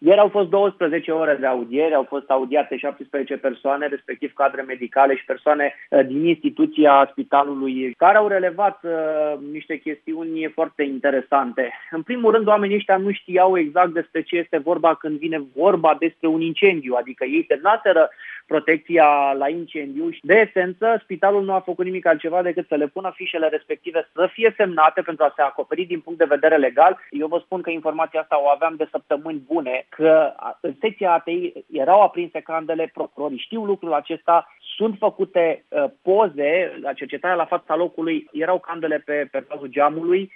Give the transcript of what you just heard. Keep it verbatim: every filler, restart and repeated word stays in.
Ieri au fost douăsprezece ore de audiere, au fost audiate șaptesprezece persoane, respectiv cadre medicale și persoane din instituția spitalului, care au relevat uh, niște chestiuni foarte interesante. În primul rând, oamenii ăștia nu știau exact despre ce este vorba când vine vorba despre un incendiu, adică ei semnaseră protecția la incendiu și, de esență, spitalul nu a făcut nimic altceva decât să le pună fișele respective să fie semnate pentru a se acoperi din punct de vedere legal. Eu vă spun că informația asta o aveam de săptămâni bune, că în secția A T I erau aprinse candele, procurorii știu lucrul acesta, sunt făcute uh, poze, la cercetarea la fața locului erau candele pe, pe bazul geamului.